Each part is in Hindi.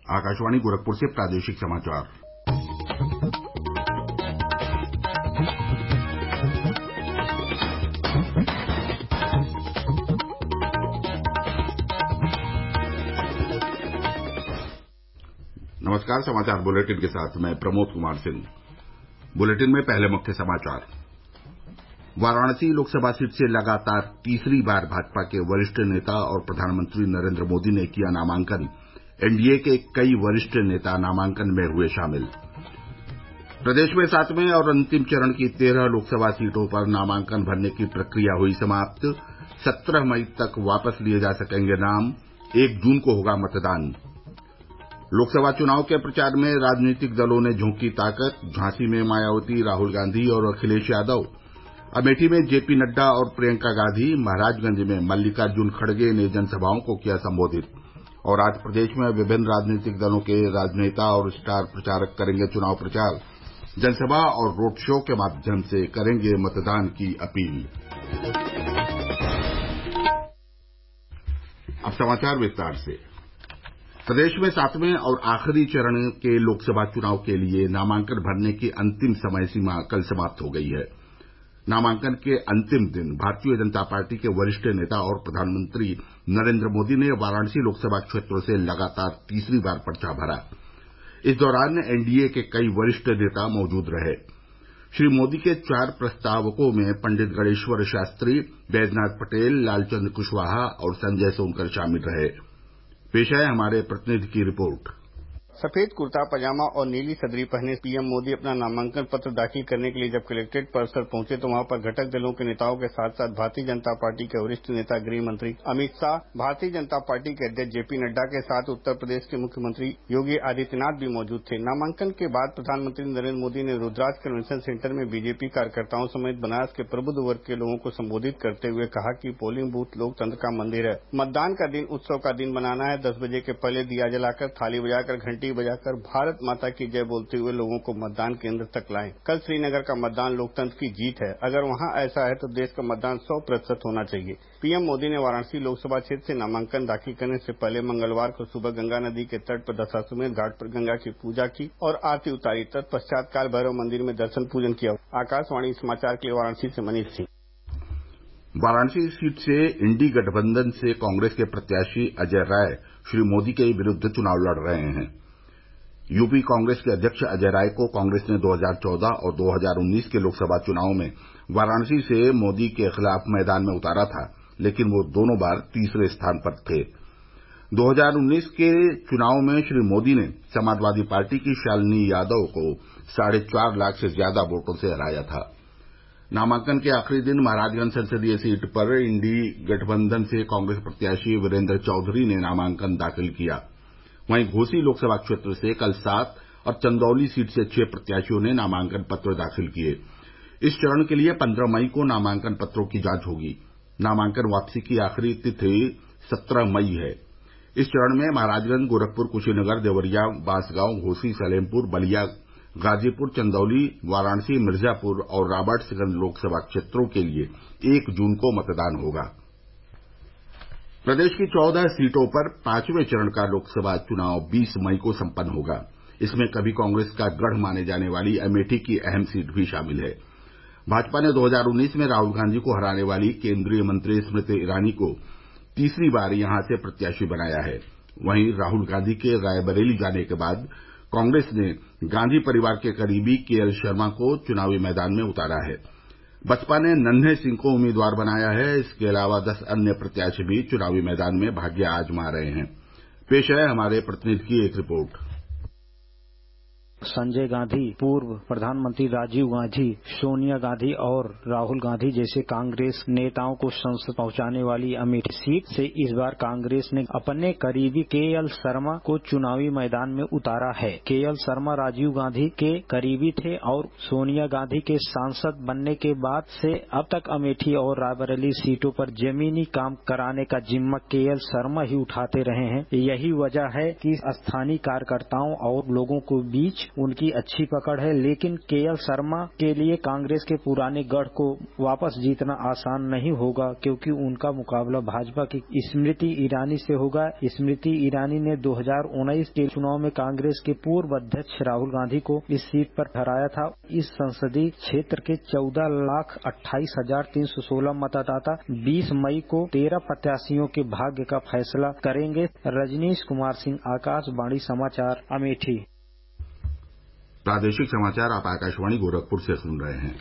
आकाशवाणी गोरखपुर से प्रादेशिक समाचार। नमस्कार, समाचार बुलेटिन के साथ मैं प्रमोद कुमार सिंह। बुलेटिन में पहले मुख्य समाचार। वाराणसी लोकसभा सीट से लगातार तीसरी बार भाजपा के वरिष्ठ नेता और प्रधानमंत्री नरेंद्र मोदी ने किया नामांकन। एनडीए के कई वरिष्ठ नेता नामांकन में हुए शामिल। प्रदेश में 7वें और अंतिम चरण की 13 लोकसभा सीटों पर नामांकन भरने की प्रक्रिया हुई समाप्त। 17 मई तक वापस लिए जा सकेंगे नाम। 1 जून को होगा मतदान। लोकसभा चुनाव के प्रचार में राजनीतिक दलों ने झोंकी ताकत। झांसी में मायावती, राहुल गांधी और अखिलेश यादव। अमेठी में जेपी नड्डा और प्रियंका गांधी। महाराजगंज में मल्लिकार्जुन खड़गे ने जनसभाओं को किया संबोधित। और आज प्रदेश में विभिन्न राजनीतिक दलों के राजनेता और स्टार प्रचारक करेंगे चुनाव प्रचार। जनसभा और रोड शो के माध्यम से करेंगे मतदान की अपील। अब समाचार विस्तार से। प्रदेश में 7वें और आखिरी चरण के लोकसभा चुनाव के लिए नामांकन भरने की अंतिम समय सीमा कल समाप्त हो गई है। नामांकन के अंतिम दिन भारतीय जनता पार्टी के वरिष्ठ नेता और प्रधानमंत्री नरेंद्र मोदी ने वाराणसी लोकसभा क्षेत्र से लगातार तीसरी बार पर्चा भरा। इस दौरान एनडीए के कई वरिष्ठ नेता मौजूद रहे। श्री मोदी के 4 प्रस्तावकों में पंडित गणेश्वर शास्त्री, बैजनाथ पटेल, लालचंद कुशवाहा और संजय सोनकर शामिल रहे। पेश है हमारे प्रतिनिधि की रिपोर्ट। सफेद कुर्ता पजामा और नीली सदरी पहने पीएम मोदी अपना नामांकन पत्र दाखिल करने के लिए जब कलेक्ट्रेट परिसर पहुंचे तो वहां पर घटक दलों के नेताओं के साथ साथ भारतीय जनता पार्टी के वरिष्ठ नेता गृह मंत्री अमित शाह, भारतीय जनता पार्टी के अध्यक्ष जेपी नड्डा के साथ उत्तर प्रदेश के मुख्यमंत्री योगी आदित्यनाथ भी मौजूद थे। नामांकन के बाद प्रधानमंत्री नरेंद्र मोदी ने रुद्राज कन्वेंशन सेंटर में बीजेपी कार्यकर्ताओं समेत बनारस के प्रबुद्ध वर्ग के लोगों को संबोधित करते हुए कहा कि पोलिंग बूथ लोकतंत्र का मंदिर है। मतदान का दिन उत्सव का दिन बनाना है। 10 बजे के पहले दिया जलाकर, थाली बजाकर, घंटी बजाकर भारत माता की जय बोलते हुए लोगों को मतदान केंद्र तक लाएं। कल श्रीनगर का मतदान लोकतंत्र की जीत है। अगर वहां ऐसा है तो देश का मतदान 100% होना चाहिए। पीएम मोदी ने वाराणसी लोकसभा क्षेत्र से नामांकन दाखिल करने से पहले मंगलवार को सुबह गंगा नदी के तट पर दशाश्वमेध घाट पर गंगा की पूजा की और आरती उतारी। तत्पश्चात काल भैरव मंदिर में दर्शन पूजन किया। आकाशवाणी समाचार के लिए वाराणसी से मनीष सिंह। वाराणसी सीट से इंडी गठबंधन से कांग्रेस के प्रत्याशी अजय राय श्री मोदी के विरुद्ध चुनाव लड़ रहे हैं। यूपी कांग्रेस के अध्यक्ष अजय राय को कांग्रेस ने 2014 और 2019 के लोकसभा चुनाव में वाराणसी से मोदी के खिलाफ मैदान में उतारा था, लेकिन वो दोनों बार तीसरे स्थान पर थे। 2019 के चुनाव में श्री मोदी ने समाजवादी पार्टी की शालिनी यादव को 4.5 लाख से ज्यादा वोटों से हराया था। नामांकन के आखिरी दिन महाराजगंज संसदीय सीट पर इंडी गठबंधन से कांग्रेस प्रत्याशी वीरेंद्र चौधरी ने नामांकन दाखिल किया। वहीं घोसी लोकसभा क्षेत्र से कल 7 और चंदौली सीट से 6 प्रत्याशियों ने नामांकन पत्र दाखिल किए। इस चरण के लिए 15 मई को नामांकन पत्रों की जांच होगी। नामांकन वापसी की आखिरी तिथि 17 मई है। इस चरण में महाराजगंज, गोरखपुर, कुशीनगर, देवरिया, बांसगांव, घोसी, सलेमपुर, बलिया, गाजीपुर, चंदौली, वाराणसी, मिर्जापुर और राबर्ट्सगंज लोकसभा क्षेत्रों के लिए 1 जून को मतदान होगा। प्रदेश की 14 सीटों पर 5वें चरण का लोकसभा चुनाव 20 मई को संपन्न होगा। इसमें कभी कांग्रेस का गढ़ माने जाने वाली अमेठी की अहम सीट भी शामिल है। भाजपा ने 2019 में राहुल गांधी को हराने वाली केंद्रीय मंत्री स्मृति ईरानी को तीसरी बार यहां से प्रत्याशी बनाया है। वहीं राहुल गांधी के रायबरेली जाने के बाद कांग्रेस ने गांधी परिवार के करीबी केएल शर्मा को चुनावी मैदान में उतारा है। बसपा ने नन्हे सिंह को उम्मीदवार बनाया है। इसके अलावा 10 अन्य प्रत्याशी भी चुनावी मैदान में भाग्य आजमा रहे हैं। पेश है हमारे प्रतिनिधि की एक रिपोर्ट। संजय गांधी, पूर्व प्रधानमंत्री राजीव गांधी, सोनिया गांधी और राहुल गांधी जैसे कांग्रेस नेताओं को संसद पहुंचाने वाली अमेठी सीट से इस बार कांग्रेस ने अपने करीबी केएल शर्मा को चुनावी मैदान में उतारा है। केएल शर्मा राजीव गांधी के करीबी थे और सोनिया गांधी के सांसद बनने के बाद से अब तक अमेठी और रायबरेली सीटों पर जमीनी काम कराने का जिम्मा केएल शर्मा ही उठाते रहे हैं। यही वजह है कि स्थानीय कार्यकर्ताओं और लोगों के बीच उनकी अच्छी पकड़ है, लेकिन केएल शर्मा के लिए कांग्रेस के पुराने गढ़ को वापस जीतना आसान नहीं होगा, क्योंकि उनका मुकाबला भाजपा की स्मृति ईरानी से होगा। स्मृति ईरानी ने 2019 के चुनाव में कांग्रेस के पूर्व अध्यक्ष राहुल गांधी को इस सीट पर हराया था। इस संसदीय क्षेत्र के 14,28,316 मतदाता 20 मई को 13 प्रत्याशियों के भाग्य का फैसला करेंगे। रजनीश कुमार सिंह, आकाशवाणी समाचार, अमेठी। प्रादेशिक समाचार आप आकाशवाणी गोरखपुर से सुन रहे हैं।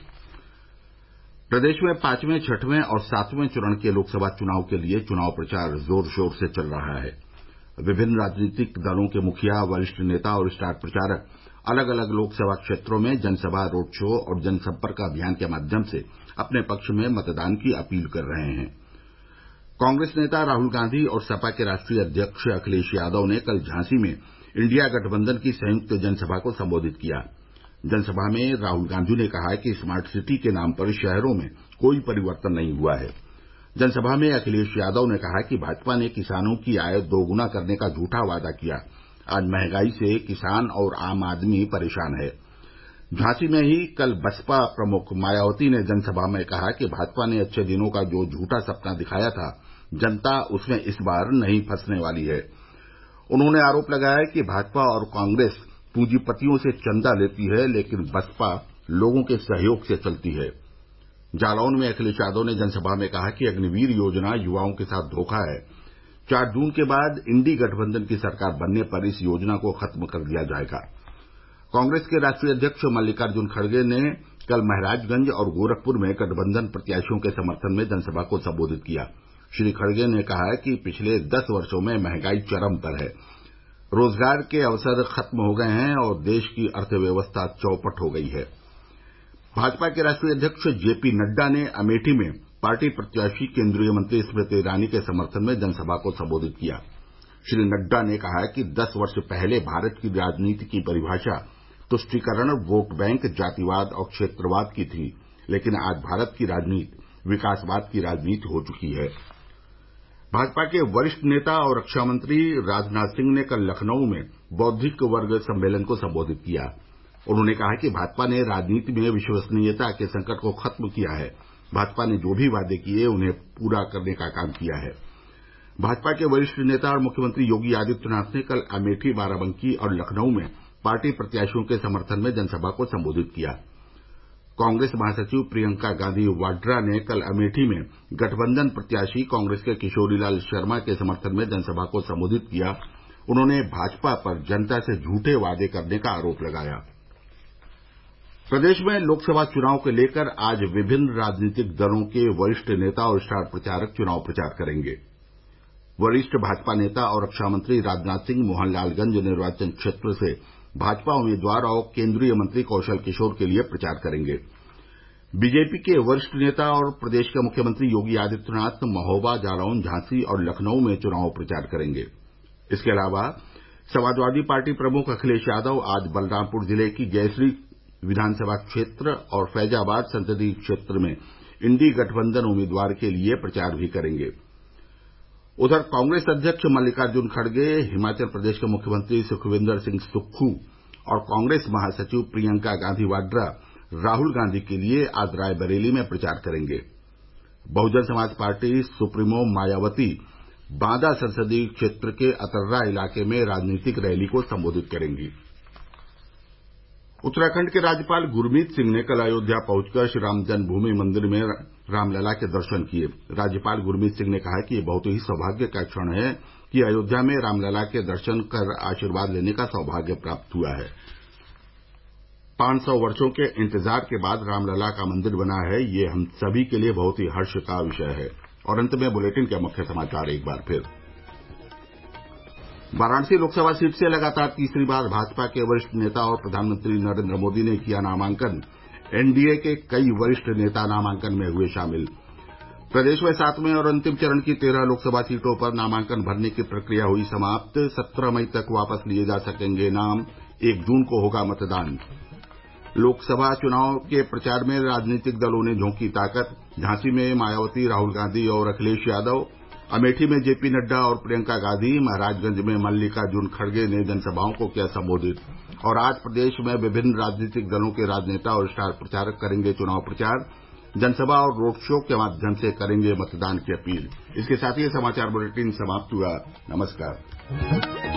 प्रदेश में 5वें, 6वें और 7वें चरण के लोकसभा चुनाव के लिए चुनाव प्रचार जोर शोर से चल रहा है। विभिन्न राजनीतिक दलों के मुखिया, वरिष्ठ नेता और स्टार प्रचारक अलग अलग लोकसभा क्षेत्रों में जनसभा, रोड शो और जनसंपर्क अभियान के माध्यम से अपने पक्ष में मतदान की अपील कर रहे हैं। कांग्रेस नेता राहुल गांधी और सपा के राष्ट्रीय अध्यक्ष अखिलेश यादव ने कल झांसी में इंडिया गठबंधन की संयुक्त जनसभा को संबोधित किया। जनसभा में राहुल गांधी ने कहा कि स्मार्ट सिटी के नाम पर शहरों में कोई परिवर्तन नहीं हुआ है। जनसभा में अखिलेश यादव ने कहा कि भाजपा ने किसानों की आय दोगुना करने का झूठा वादा किया। आज महंगाई से किसान और आम आदमी परेशान है। झांसी में ही कल बसपा प्रमुख मायावती ने जनसभा में कहा कि भाजपा ने अच्छे दिनों का जो झूठा सपना दिखाया था, जनता उसमें इस बार नहीं फंसने वाली है। उन्होंने आरोप लगाया कि भाजपा और कांग्रेस पूंजीपतियों से चंदा लेती है, लेकिन बसपा लोगों के सहयोग से चलती है। जालौन में अखिलेश यादव ने जनसभा में कहा कि अग्निवीर योजना युवाओं के साथ धोखा है। 4 जून के बाद इंडी गठबंधन की सरकार बनने पर इस योजना को खत्म कर दिया जाएगा। कांग्रेस के राष्ट्रीय अध्यक्ष मल्लिकार्जुन खड़गे ने कल महराजगंज और गोरखपुर में गठबंधन प्रत्याशियों के समर्थन में जनसभा को संबोधित किया। श्री खड़गे ने कहा कि पिछले 10 वर्षों में महंगाई चरम पर है, रोजगार के अवसर खत्म हो गए हैं और देश की अर्थव्यवस्था चौपट हो गई है। भाजपा के राष्ट्रीय अध्यक्ष जेपी नड्डा ने अमेठी में पार्टी प्रत्याशी केंद्रीय मंत्री स्मृति ईरानी के समर्थन में जनसभा को संबोधित किया। श्री नड्डा ने कहा कि 10 वर्ष पहले भारत की राजनीति की परिभाषा तुष्टीकरण, वोट बैंक, जातिवाद और क्षेत्रवाद की थी, लेकिन आज भारत की राजनीति विकासवाद की राजनीति हो चुकी है। भाजपा के वरिष्ठ नेता और रक्षा मंत्री राजनाथ सिंह ने कल लखनऊ में बौद्धिक वर्ग सम्मेलन को संबोधित किया। उन्होंने कहा कि भाजपा ने राजनीति में विश्वसनीयता के संकट को खत्म किया है। भाजपा ने जो भी वादे किए उन्हें पूरा करने का काम किया है। भाजपा के वरिष्ठ नेता और मुख्यमंत्री योगी आदित्यनाथ ने कल अमेठी, बाराबंकी और लखनऊ में पार्टी प्रत्याशियों के समर्थन में जनसभा को संबोधित किया। कांग्रेस महासचिव प्रियंका गांधी वाड्रा ने कल अमेठी में गठबंधन प्रत्याशी कांग्रेस के किशोरीलाल शर्मा के समर्थन में जनसभा को संबोधित किया। उन्होंने भाजपा पर जनता से झूठे वादे करने का आरोप लगाया। प्रदेश में लोकसभा चुनाव को लेकर आज विभिन्न राजनीतिक दलों के वरिष्ठ नेता और स्टार प्रचारक चुनाव प्रचार करेंगे। वरिष्ठ भाजपा नेता और रक्षा मंत्री राजनाथ सिंह मोहनलालगंज निर्वाचन क्षेत्र से भाजपा उम्मीदवार और केंद्रीय मंत्री कौशल किशोर के लिए प्रचार करेंगे। बीजेपी के वरिष्ठ नेता और प्रदेश के मुख्यमंत्री योगी आदित्यनाथ महोबा, जालौन, झांसी और लखनऊ में चुनाव प्रचार करेंगे। इसके अलावा समाजवादी पार्टी प्रमुख अखिलेश यादव आज बलरामपुर जिले की जयश्री विधानसभा क्षेत्र और फैजाबाद संसदीय क्षेत्र में इंडी गठबंधन उम्मीदवार के लिए प्रचार भी करेंगे। उधर कांग्रेस अध्यक्ष मल्लिकार्जुन खड़गे, हिमाचल प्रदेश के मुख्यमंत्री सुखविंदर सिंह सुक्खू और कांग्रेस महासचिव प्रियंका गांधी वाड्रा राहुल गांधी के लिए आज रायबरेली में प्रचार करेंगे। बहुजन समाज पार्टी सुप्रीमो मायावती बांदा संसदीय क्षेत्र के अतर्रा इलाके में राजनीतिक रैली को संबोधित करेंगी। उत्तराखंड के राज्यपाल गुरमीत सिंह ने कल अयोध्या पहुंचकर श्रीराम जन्मभूमि मंदिर में रामलला के दर्शन किए। राज्यपाल गुरमीत सिंह ने कहा कि यह बहुत ही सौभाग्य का क्षण है कि अयोध्या में रामलला के दर्शन कर आशीर्वाद लेने का सौभाग्य प्राप्त हुआ है। 500 वर्षों के इंतजार के बाद रामलला का मंदिर बना है, ये हम सभी के लिए बहुत ही हर्ष का विषय है। और अंत में बुलेटिन के मुख्य समाचार एक बार फिर। वाराणसी लोकसभा सीट से लगातार तीसरी बार भाजपा के वरिष्ठ नेता और प्रधानमंत्री नरेंद्र मोदी ने किया नामांकन। एनडीए के कई वरिष्ठ नेता नामांकन में हुए शामिल। प्रदेश में 7वें और अंतिम चरण की 13 लोकसभा सीटों पर नामांकन भरने की प्रक्रिया हुई समाप्त। 17 मई तक वापस लिए जा सकेंगे नाम। 1 जून को होगा मतदान। लोकसभा चुनाव के प्रचार में राजनीतिक दलों ने झोंकी ताकत। झांसी में मायावती, राहुल गांधी और अखिलेश यादव, अमेठी में जेपी नड्डा और प्रियंका गांधी, महाराजगंज में मल्लिकार्जुन खड़गे ने जनसभाओं को किया संबोधित। और आज प्रदेश में विभिन्न राजनीतिक दलों के राजनेता और स्टार प्रचारक करेंगे चुनाव प्रचार, जनसभा और रोड शो के माध्यम से करेंगे मतदान की अपील। इसके साथ ही समाचार बुलेटिन समाप्त हुआ। नमस्कार।